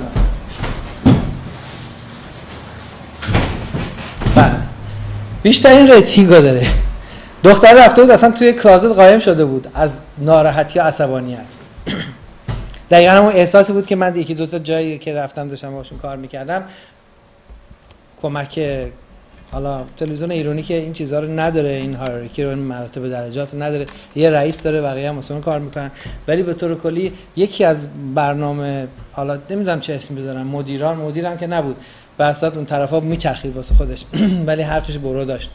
بعد بیشترین ریتینگ رو داره. دختر رفته بود اصلا توی کلازت قایم شده بود از ناراحتی و عصبانیت. دقیقا همون احساسی بود که من یکی دو تا جایی که رفتم داشتم باشون کار میکردم کمک حالا تلویزیون ایرانی که این چیزها رو نداره، این هایرارکی رو، این مراتب درجات رو نداره، یه رئیس داره بقیه هم مثلا کار میکنن، ولی به طور کلی یکی از برنامه حالا نمیدونم چه اسمی بذارم مدیرم که نبود به اساس اون طرفا میچرخید واسه خودش ولی حرفش برو داشت.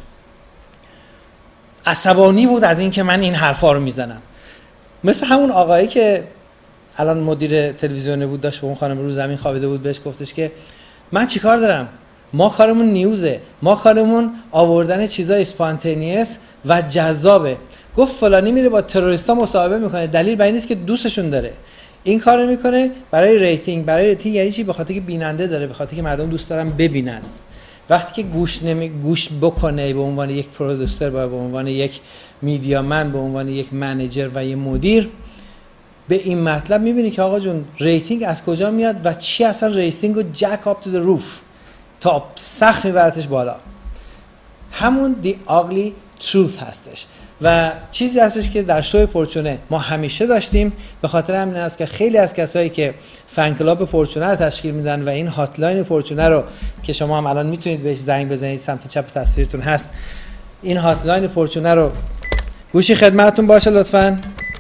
عصبانی بود از این که من این حرفا رو میزنم. مثل همون آقایی که الان مدیر تلویزیونی بود داشت به اون خانم رو زمین خوابیده بود بهش گفتش که من چیکار دارم؟ ما کارمون نیوزه، ما کارمون آوردن چیزای اسپانتینیوس و جذابه. گفت فلانی میره با تروریستا مصاحبه میکنه، دلیل بر این نیست که دوستشون داره. این کارو میکنه برای ریتینگ. برای ریتینگ یعنی چی؟ به خاطر که بیننده داره، به خاطر که مردم دوست دارن ببینن. وقتی که گوش بکنه به عنوان یک پرودوسر، به عنوان یک میدیامن، به عنوان یک منیجر و یک مدیر به این مطلب میبینی که آقا جون ریتینگ از کجا میاد و چی اصلا ریتینگ رو جک آپ تو د روف تا سقف میبرتش بالا. همون دی ugly truth هستش و چیزی هستش که در شوی پرچونه ما همیشه داشتیم. به خاطر همین است که خیلی از کسایی که فن کلاب پرچونه رو تشکیل میدن و این هاتلاین پرچونه رو که شما هم الان میتونید بهش زنگ بزنید، سمت چپ تصویرتون هست، این هاتلاین پرچونه رو گوشی خدمتتون باشه لطفاً.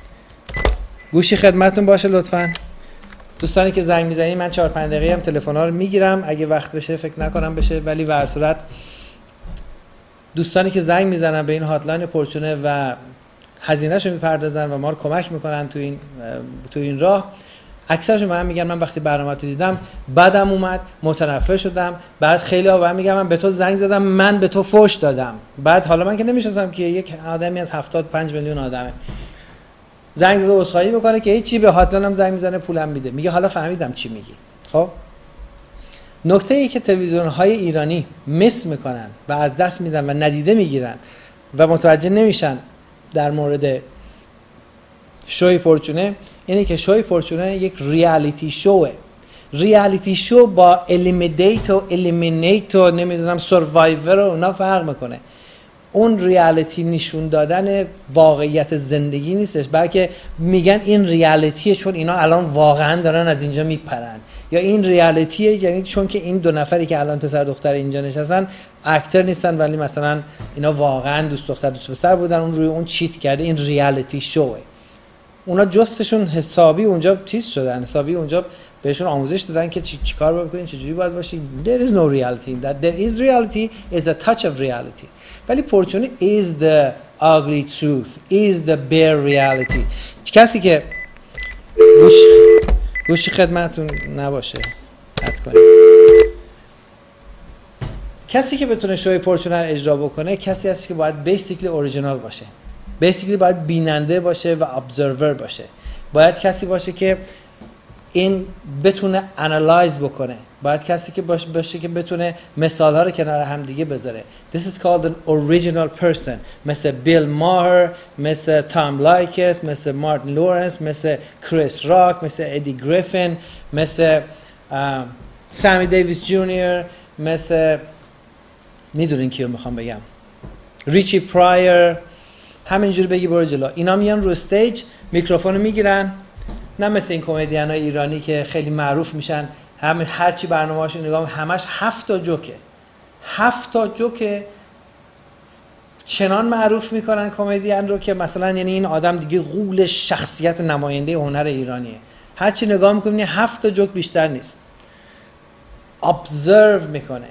گوشی خدمتتون باشه لطفاً. دوستانی که زنگ میزنید من 4-5 دقیقه هم تلفن‌ها رو میگیرم اگه وقت بشه، فکر نکنم بشه، ولی به هر صورت دوستانی که زنگ میزنن به این هاتلاین پرچونه و هزینه‌شو میپردازن و ما رو کمک میکنن تو این راه، اکثرشون به من میگن من وقتی برنامه‌ات دیدم بعدم اومد، متنفر شدم. بعد خیلی‌ها به من میگن من به تو زنگ زدم، من به تو فحش دادم. بعد حالا من که نمی‌شناسم که یک آدمی از 75 میلیون آدمه زنگ زده عذرخواهی میکنه که هیچی، به هاتلاینم زنگ میزنه پولم میده. میگه حالا فهمیدم چی میگی. خب نکته ای که تلویزیون‌های ایرانی مس میکنن و از دست میدن و ندیده میگیرن و متوجه نمیشن در مورد شوی پرچونه اینه که شوی پرچونه یک ریالیتی شوه. ریالیتی شو با الیمیدیت و الیمینیت و نمیدونم سروایور و اونا فرق میکنه. اون ریالیتی نشون دادن واقعیت زندگی نیستش، بلکه میگن این ریالیتیه چون اینا الان واقعا دارن از اینجا میپرن، یا این ریالیتیه یعنی چون که این 2 نفری که الان پسر دختر اینجا نشستن اکتر نیستن ولی مثلا اینا واقعا دوست دختر دوست پسر بودن، اون روی اون چیت کرده. این ریالیتی شوه. اونا جفتشون حسابی اونجا چیز شدن، حسابی اونجا بهشون آموزش دادن که چیکار بکنین، چجوری باید باشین. There is no reality in that. There is reality is the touch of reality. ولی پورچونه is the ugly truth, is the bare reality. کسی که گوشی خدمتتون نباشه قطع کنید. کسی که بتونه شوی پورچونه رو اجرا بکنه کسی هست که باید بیسیکلی اوریجینال باشه، بیسیکلی باید بیننده باشه و ابزرور باشه، باید کسی باشه که این بتونه انالایز بکنه، باید کسی که باشه که بتونه مثال‌ها رو کنار هم دیگه بذاره. This is called an original person. مثل بیل ماهر، مثل تام لایکس، مثل مارتین لورنس، مثل کریس راک، مثل ادی گریفین، مثل سامی دیویس جونیور، مثل میدونین کیو میخوام بگم، ریچی پرایر، همینجوری بگی برو جلو. اینا میان رو استیج میکروفونو میگیرن، نه مثل این کمدینای ایرانی که خیلی معروف میشن، هر چی برنامه‌هاشون نگاه همش 7 تا جوکه، 7 تا جوکه، چنان معروف میکنن کمدین رو که مثلا یعنی این آدم دیگه غول شخصیت نماینده هنر ایرانیه. هر چی نگاه میکنی 7 تا جوک بیشتر نیست. ابزرو میکنه،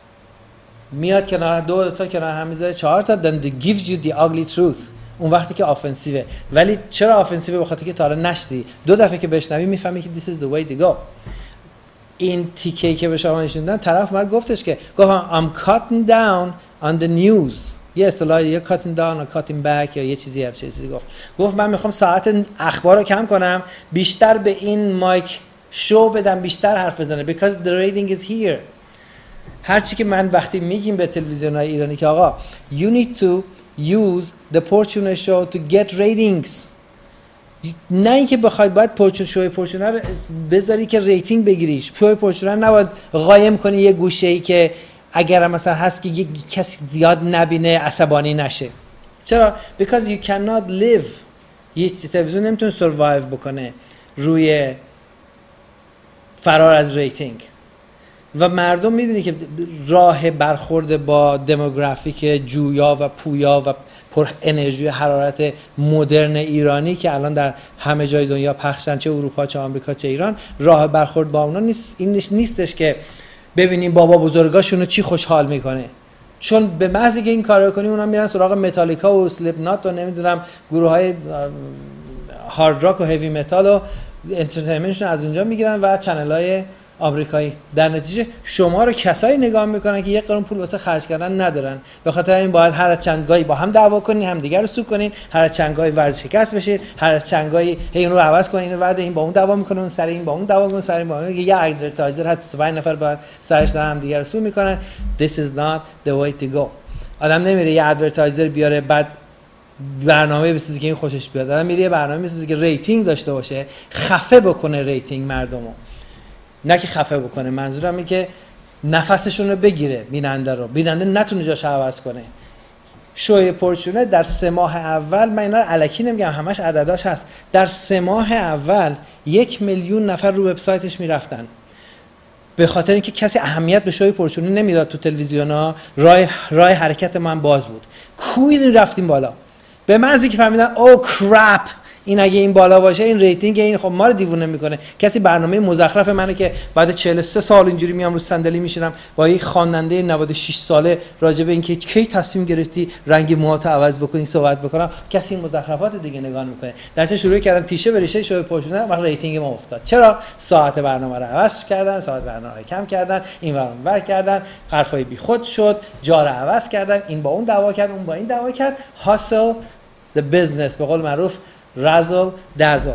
میاد کنار دو تا کنار هم میذاره 4 تا then they gives you the ugly truth. اون وقتی که آفنسیوه. ولی چرا آفنسیوه؟ به خاطر که تا الان نشدی، 2 دفعه که بشنوی میفهمی که this is the way to go. این تیکه‌ای که به شما نشون دادن طرف اومد گفتش که I'm cutting down on the news. یه اصطلاحی یا cutting down or cutting back یا یه چیزی گفت من میخوام ساعت اخبار رو کم کنم، بیشتر به این مایک شو بدم، بیشتر حرف بزنه because the rating is here. هرچی که من وقتی میگیم به تلویزیون‌های ایرانی که آقا you need to use the Fortune show to get ratings، نه اینکه بخوای باید شوی پورچونه رو بذاری که ریتینگ بگیریش. شوی پورچونه نباید قایم کنی یه گوشه‌ای که اگر مثلا هست که یه کسی زیاد نبینه عصبانی نشه. چرا؟ because you cannot live. یه تلویزیون نمیتونه survive بکنه روی فرار از ریتینگ. و مردم می‌بینی که راه برخورد با دموگرافیک جویا و پویا و پر انرژی و حرارت مدرن ایرانی که الان در همه جای دنیا پخشن، چه اروپا چه آمریکا چه ایران، راه برخورد با اونا نیستش که ببینیم بابا بزرگاشونو چی خوشحال میکنه. چون به محض که این کارو کنی اونا میرن سراغ متالیکا و اسلیپ نات و نمیدونم گروه‌های هارد راک و هیوی متال و انترتینمنتشون از اونجا میگیرن و چنل‌های آمریکایی. در نتیجه شما رو کسایی نگاه میکنن که یک قرون پول واسه خرج کردن ندارن. به خاطر این باید هر چند گاهی با هم دعوا کنین، هم دیگر رو سو کنین، هر چند گاهی ورشکست بشید، هر چند گاهی هی اون رو عوض کنین، بعد این با اون دعوا میکنه، اون سر این با اون دعوا میکنه، سر این با اون. یه ادورتایزر هست 25 نفر بعد سرش دارن هم دیگر رو سو میکنن. This is not the way to go. آدم نمیره یه ادورتایزر بیاره بعد برنامه بسازه که این خوشش بیاد. آدم میره یه برنامه بسازه که ریتینگ داشته باشه، خفه بکنه ریتینگ مردمو، نه که خفه بکنه. منظورم اینه که نفسشون رو بگیره بیننده نتونه جاش عوض کنه. شوی پورچونه در 3 ماه اول، من اینا رو الکی نمیگم، همش عدداش هست، در 3 ماه اول 1 میلیون نفر رو وبسایتش میرفتن. به خاطر اینکه کسی اهمیت به شوی پورچونه نمیداد تو تلویزیونا، راه حرکت من باز بود. کوی رفتیم بالا. به محضی که فهمیدن او کراپ، این اگه این بالا باشه این ریتینگ این خب ما رو دیوونه میکنه. کسی برنامه مزخرف منه که بعد 43 سال اینجوری میام رو صندلی میشینم با یک خواننده 96 ساله راجع به اینکه کی تصمیم گرفتی رنگ موهاتو عوض بکنی صحبت بکنم، کسی این مزخرفات دیگه نگاه میکنه. درچه شروع کردن تیشه بریشه شوی پورچونه، وقت ریتینگ ما افتاد. چرا؟ ساعت برنامه رو عوض کردن، ساعت برنامه رو کم کردن، این ور کردن، حرفای بیخود شد، جا رو عوض کردن، این با اون دعوا کرد، اون با این دعوا کرد. hustle the business، به قول معروف رزل دزل،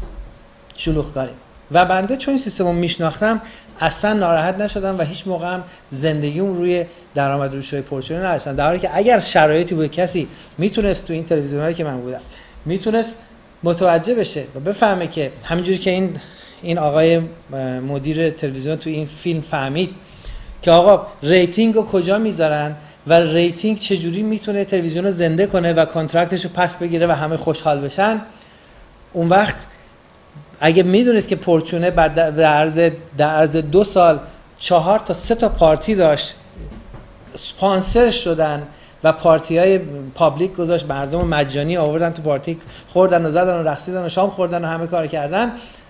شلوغ کاری. و بنده چون این سیستم رو میشناختم اصلا ناراحت نشدم و هیچ موقع هم زندگیم روی درآمد روی شوی پورچونه نداشتم. در حالی که اگر شرایطی بود کسی میتونست تو این تلویزیونایی که من بودم میتونست متوجه بشه و بفهمه که همینجوری که این آقای مدیر تلویزیون تو این فیلم فهمید که آقا ریتینگ رو کجا میذارن و ریتینگ چجوری میتونه تلویزیون رو زنده کنه و کانترکتش رو پس بگیره و همه خوشحال بشن، اون وقت اگه میدونید که پورچونه بعد در عرض 2 سال 4 تا 3 تا پارتی داشت، اسپانسر شدن و پارتی‌های پابلیک گذاشت، مردم مجانی آوردن تو پارتی، خوردن و زدن و رقصیدن و شام خوردن و همه کار کردن.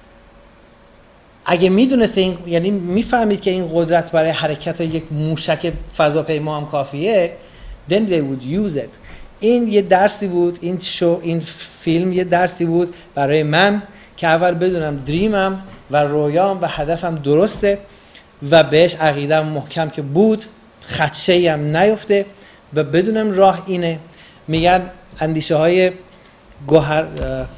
اگه میدونسته این، یعنی میفهمید که این قدرت برای حرکت یک موشک فضاپیما هم کافیه، then they would use it. این یه درسی بود، این فیلم یه درسی بود برای من که اول بدونم دریمم و رویام و هدفم درسته و بهش عقیدم محکم که بود، خدشه‌ای هم نیفته و بدونم راه اینه. میگن اندیشه های گوهر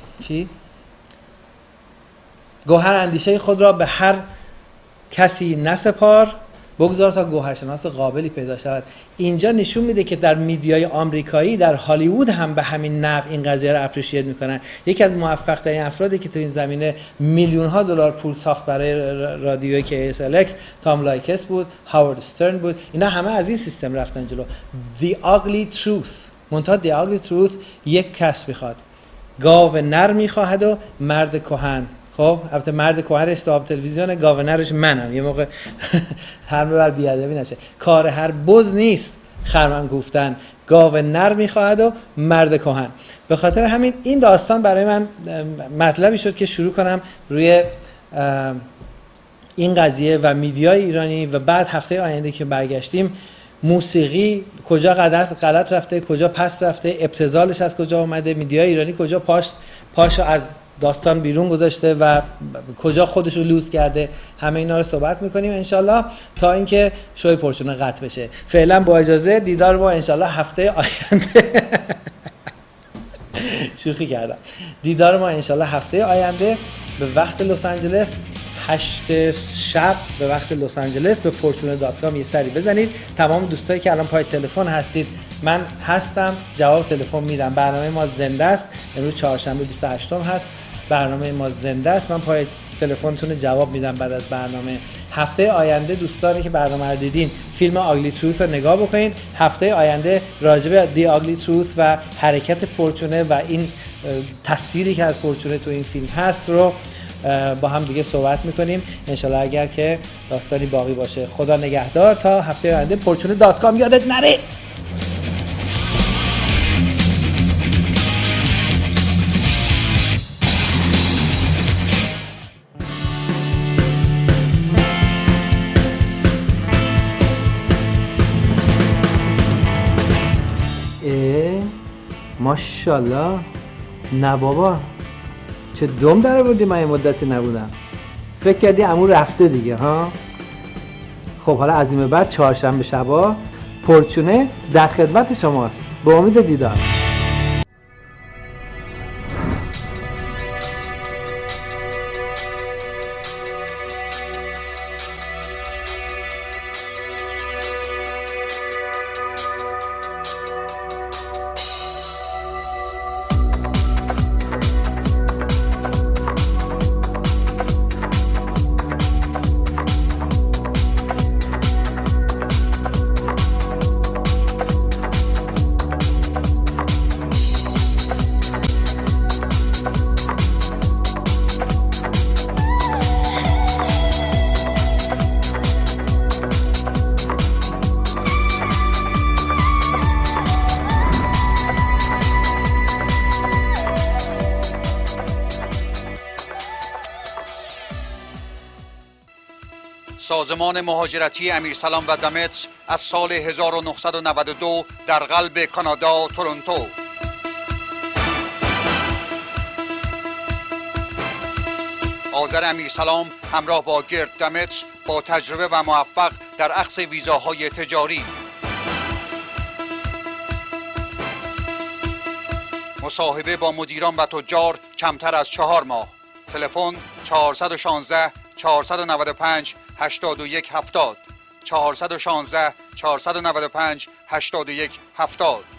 اندیشه خود را به هر کسی نسپار، بگذار تا گوهرشناس قابلی پیدا شود. اینجا نشون میده که در میدیای آمریکایی، در هالیوود هم به همین نحو این قضیه رو اپریشیت میکنن. یکی از موفق ترین افرادی که تو این زمینه میلیون ها دلار پول ساخت برای رادیوی KSLX تام لایکس بود، هاوارد استرن بود. اینا همه از این سیستم رفتن جلو. The ugly truth، منتها the ugly truth یک کس میخواد، گاو نر میخواهد و مرد کهن. خب البته مرد کهن استاب تلویزیون، گاو نرش منم، یه موقع هر بر بیادبی نشه. کار هر بز نیست خرمن گفتن، گاو نر میخواهد و مرد کهن. به خاطر همین این داستان برای من مطلبی شد که شروع کنم روی این قضیه و میدیای ایرانی. و بعد هفته آینده که برگشتیم، موسیقی کجا غلط رفته، کجا پس رفته، ابتذالش از کجا اومده، میدیای ایرانی کجا پاشو از داستان بیرون گذاشته و کجا خودش رو لوس کرده، همه اینا رو صحبت میکنیم انشالله تا اینکه شوی پرچونه قطع بشه. فعلا با اجازه دیدار با انشالله هفته آینده شوخی کردم. دیدار ما انشالله هفته آینده به وقت لس آنجلس، 8 شب به وقت لس آنجلس به fortune.com یه سری بزنید. تمام دوستایی که الان پای تلفن هستید، من هستم، جواب تلفن میدم. برنامه ما زنده است، امروز چهارشنبه 28 هست، برنامه ما زنده است، من پای تلفنتون جواب میدم بعد از برنامه. هفته آینده دوستانی که برنامه رو دیدین فیلم آگلی تروث رو نگاه بکنین. هفته آینده راجع به دی آگلی تروث و حرکت پورچونه و این تصویری که از پورچونه تو این فیلم هست رو با هم دیگه صحبت میکنیم انشالله، اگر که داستانی باقی باشه. خدا نگهدار تا هفته آینده. fortune.com یادت نره. ماشاءالله. نه بابا چه دم در آوردی، من این مدتی نبودم. فکر کردی عمو رفته دیگه ها؟ خب حالا از این بعد چهارشنبه شبا پورچونه در خدمت شماست. به امید دیدار. سازمان مهاجرتی امیرسلام و دمتر از سال 1992 در قلب کانادا، تورنتو. آذر امیرسلام همراه با گرد دمتر با تجربه و موفق در اخذ ویزاهای تجاری. مصاحبه با مدیران و تجار کمتر از 4 ماه. تلفن 416 495 81 70 416 495 81 70.